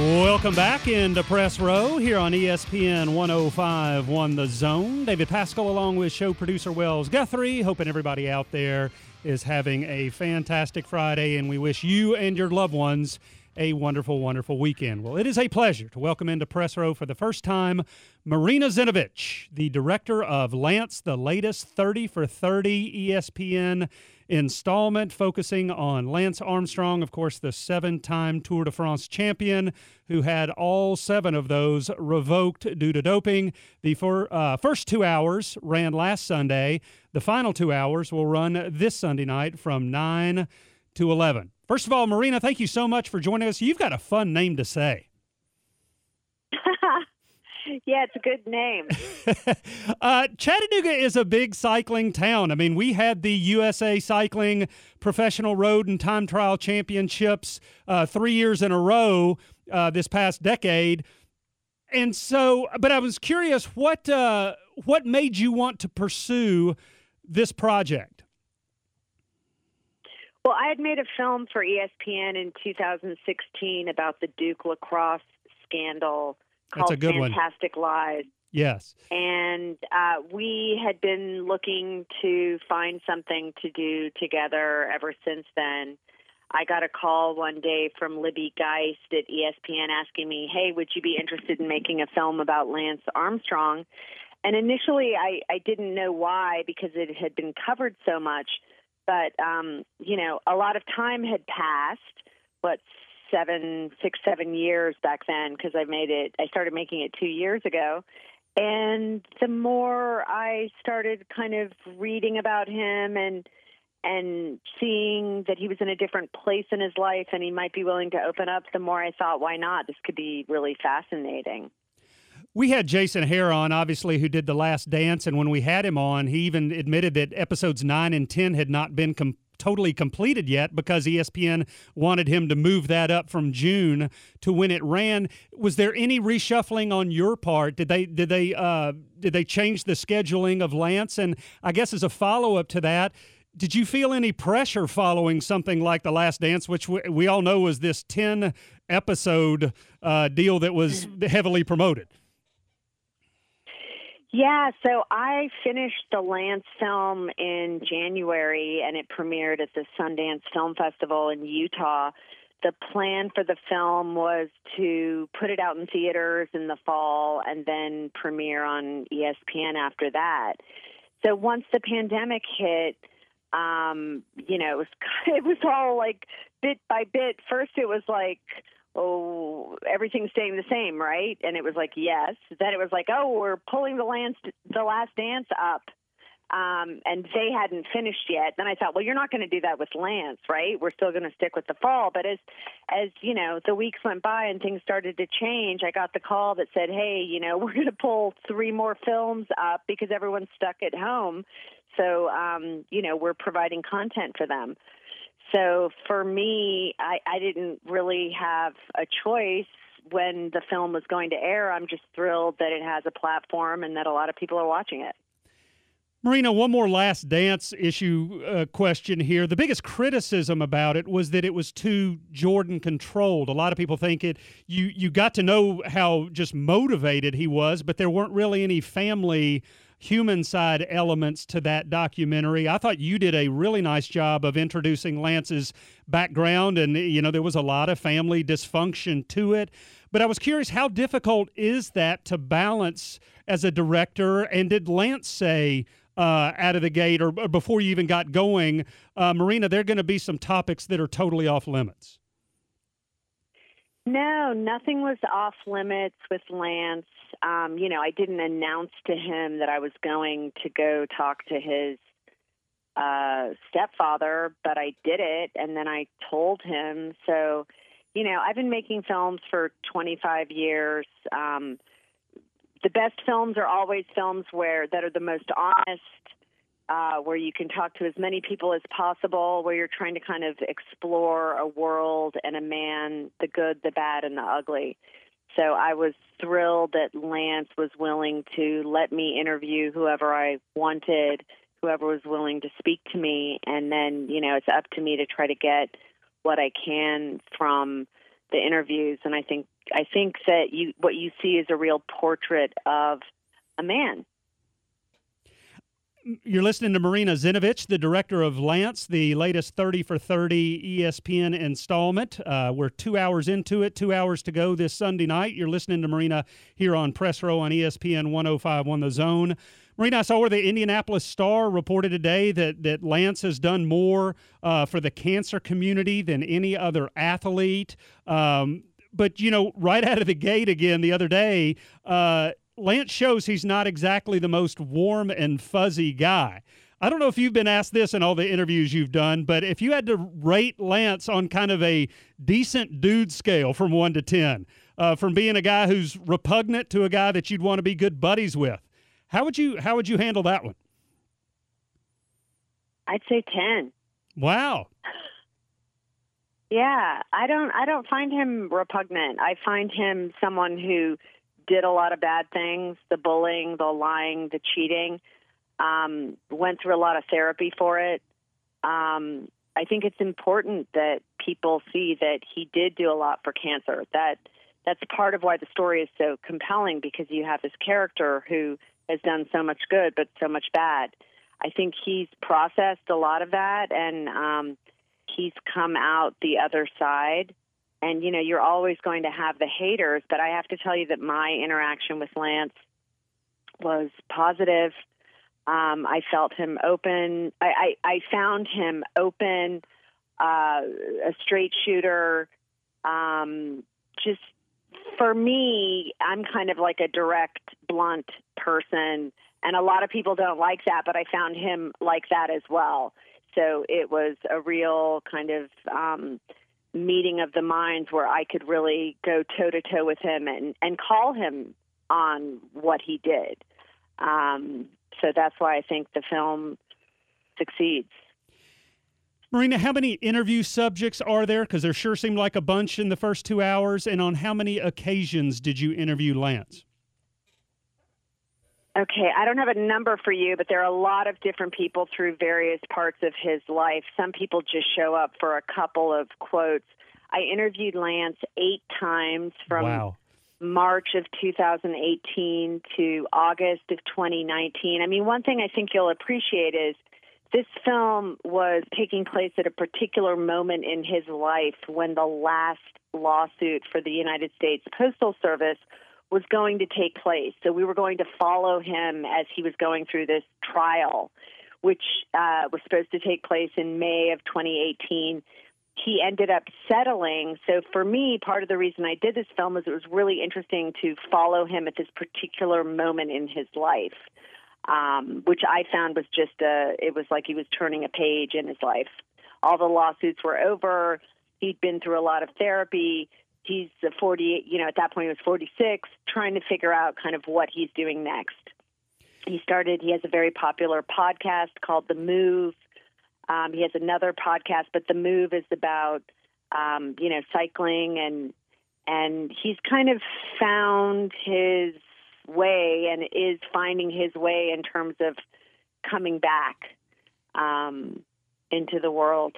Welcome back into Press Row here on ESPN 105.1 The Zone. David Pascal along with show producer Wells Guthrie. Hoping everybody out there is having a fantastic Friday, and we wish you and your loved ones a wonderful, wonderful weekend. Well, it is a pleasure to welcome into Press Row for the first time Marina Zinovich, the director of Lance, the latest 30 for 30 ESPN installment focusing on Lance Armstrong, of course, the 7-time Tour de France champion who had all 7 of those revoked due to doping. The first 2 hours ran last Sunday. The final 2 hours will run this Sunday night from 9 to 11. First of all, Marina, thank you so much for joining us. You've got a fun name to say. Yeah, it's a good name. Chattanooga is a big cycling town. I mean, we had the USA Cycling Professional Road and Time Trial Championships 3 years in a row this past decade. And so, but I was curious, what made you want to pursue this project? Well, I had made a film for ESPN in 2016 about the Duke lacrosse scandal called That's a good Fantastic Lies. Yes. And we had been looking to find something to do together ever since then. I got a call one day from Libby Geist at ESPN asking me, hey, would you be interested in making a film about Lance Armstrong? And initially I didn't know why, because it had been covered so much. But, a lot of time had passed, 7 years back then, because I started making it 2 years ago. And the more I started kind of reading about him and seeing that he was in a different place in his life and he might be willing to open up, the more I thought, why not? This could be really fascinating. We had Jason Hare on, obviously, who did The Last Dance, and when we had him on, he even admitted that episodes 9 and 10 had not been totally completed yet because ESPN wanted him to move that up from June to when it ran. Was there any reshuffling on your part? Did they change the scheduling of Lance? And I guess as a follow-up to that, did you feel any pressure following something like The Last Dance, which we all know was this 10-episode deal that was heavily promoted? Yeah, so I finished the Lance film in January, and it premiered at the Sundance Film Festival in Utah. The plan for the film was to put it out in theaters in the fall and then premiere on ESPN after that. So once the pandemic hit, it was all like bit by bit. First it was like, oh, everything's staying the same, right? And it was like, yes. Then it was like, oh, we're pulling the Last Dance up. And they hadn't finished yet. Then I thought, well, you're not going to do that with Lance, right? We're still going to stick with the fall. But as the weeks went by and things started to change, I got the call that said, hey, we're going to pull 3 more films up because everyone's stuck at home. So, we're providing content for them. So for me, I didn't really have a choice when the film was going to air. I'm just thrilled that it has a platform and that a lot of people are watching it. Marina, one more Last Dance issue question here. The biggest criticism about it was that it was too Jordan-controlled. A lot of people think you got to know how just motivated he was, but there weren't really any family human side elements to that documentary. I thought you did a really nice job of introducing Lance's background, and there was a lot of family dysfunction to it. But I was curious, how difficult is that to balance as a director? And did Lance say out of the gate or before you even got going, Marina, there are going to be some topics that are totally off limits? No, nothing was off limits with Lance. I didn't announce to him that I was going to go talk to his stepfather, but I did it, and then I told him. So, I've been making films for 25 years. The best films are always films that are the most honest, where you can talk to as many people as possible, where you're trying to kind of explore a world and a man, the good, the bad, and the ugly. So I was thrilled that Lance was willing to let me interview whoever I wanted, whoever was willing to speak to me. And then, it's up to me to try to get what I can from the interviews, and I think that what you see is a real portrait of a man. You're listening to Marina Zinovich, the director of Lance, the latest 30 for 30 ESPN installment. We're 2 hours into it, 2 hours to go this Sunday night. You're listening to Marina here on Press Row on ESPN 105.1 The Zone. Marina, I saw where the Indianapolis Star reported today that Lance has done more for the cancer community than any other athlete. But, right out of the gate again the other day, Lance shows he's not exactly the most warm and fuzzy guy. I don't know if you've been asked this in all the interviews you've done, but if you had to rate Lance on kind of a decent dude scale from 1 to 10, from being a guy who's repugnant to a guy that you'd want to be good buddies with, how would you handle that one? I'd say 10. Wow. Yeah, I don't find him repugnant. I find him someone who did a lot of bad things, the bullying, the lying, the cheating, went through a lot of therapy for it. I think it's important that people see that he did do a lot for cancer. That's part of why the story is so compelling, because you have this character who has done so much good but so much bad. I think he's processed a lot of that, and he's come out the other side. And, you're always going to have the haters, but I have to tell you that my interaction with Lance was positive. I felt him open. I found him open, a straight shooter. Just for me, I'm kind of like a direct, blunt person, and a lot of people don't like that, but I found him like that as well. So it was a real kind of meeting of the minds where I could really go toe-to-toe with him and call him on what he did. So that's why I think the film succeeds. Marina, how many interview subjects are there? Because there sure seemed like a bunch in the first 2 hours. And on how many occasions did you interview Lance? Okay, I don't have a number for you, but there are a lot of different people through various parts of his life. Some people just show up for a couple of quotes. I interviewed Lance 8 times from March of 2018 to August of 2019. I mean, one thing I think you'll appreciate is this film was taking place at a particular moment in his life when the last lawsuit for the United States Postal Service was going to take place. So we were going to follow him as he was going through this trial, which was supposed to take place in May of 2018. He ended up settling. So for me, part of the reason I did this film is it was really interesting to follow him at this particular moment in his life, which I found was it was like he was turning a page in his life. All the lawsuits were over. He'd been through a lot of therapy. He's 48, at that point he was 46, trying to figure out kind of what he's doing next. He has a very popular podcast called The Move. He has another podcast, but The Move is about, cycling, and he's kind of found his way and is finding his way in terms of coming back into the world.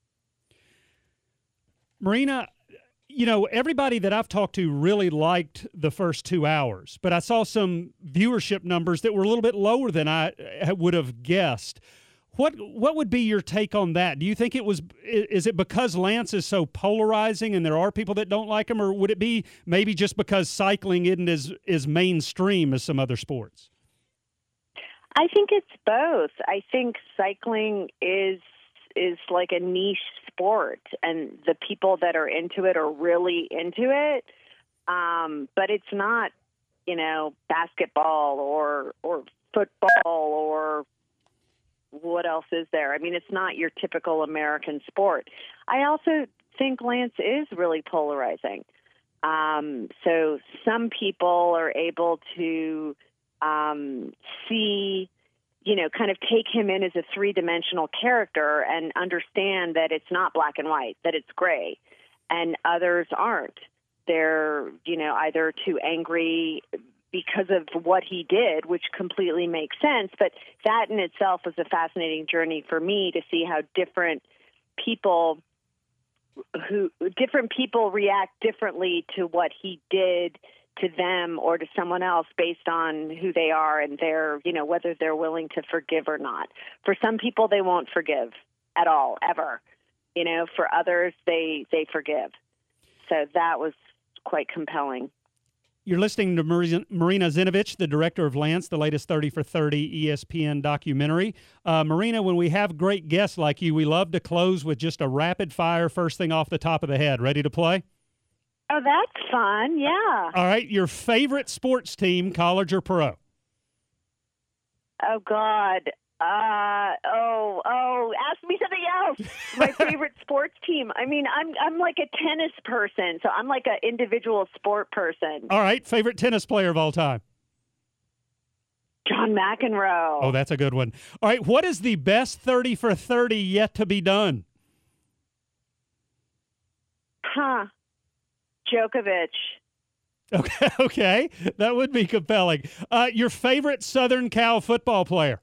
Marina, everybody that I've talked to really liked the first 2 hours, but I saw some viewership numbers that were a little bit lower than I would have guessed. What would be your take on that? Do you think is it because Lance is so polarizing and there are people that don't like him, or would it be maybe just because cycling isn't as mainstream as some other sports? I think it's both. I think cycling is like a niche sport, and the people that are into it are really into it. But it's not, basketball or football or what else is there? I mean, it's not your typical American sport. I also think Lance is really polarizing. So some people are able to see, kind of take him in as a three-dimensional character and understand that it's not black and white, that it's gray. And others aren't. They're, either too angry because of what he did, which completely makes sense. But that in itself was a fascinating journey for me to see how different people who different people react differently to what he did to them or to someone else based on who they are and their, whether they're willing to forgive or not. For some people, they won't forgive at all, ever. For others, they forgive. So that was quite compelling. You're listening to Marina Zinovich, the director of Lance, the latest 30 for 30 ESPN documentary. Marina, when we have great guests like you, we love to close with just a rapid fire first thing off the top of the head. Ready to play? Oh, that's fun. Yeah. All right. Your favorite sports team, college or pro? Oh, God. Ask me something else. My favorite sports team. I mean, I'm like a tennis person, so I'm like an individual sport person. All right. Favorite tennis player of all time? John McEnroe. Oh, that's a good one. All right. What is the best 30 for 30 yet to be done? Djokovic. Okay. That would be compelling. Your favorite Southern Cal football player?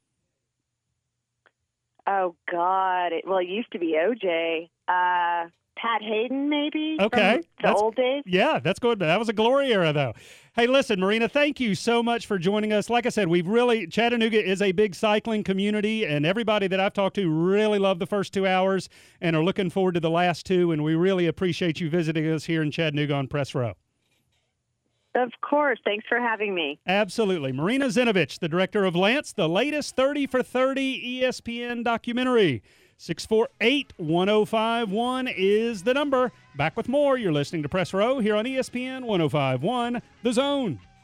Oh, God. It used to be OJ. Pat Hayden, maybe? Okay. From the old days? Yeah, that's good. That was a glory era, though. Hey, listen, Marina, thank you so much for joining us. Like I said, Chattanooga is a big cycling community, and everybody that I've talked to really loved the first 2 hours and are looking forward to the last two, and we really appreciate you visiting us here in Chattanooga on Press Row. Of course. Thanks for having me. Absolutely. Marina Zinovich, the director of Lance, the latest 30 for 30 ESPN documentary. 648-1051 is the number. Back with more. You're listening to Press Row here on ESPN 1051, The Zone.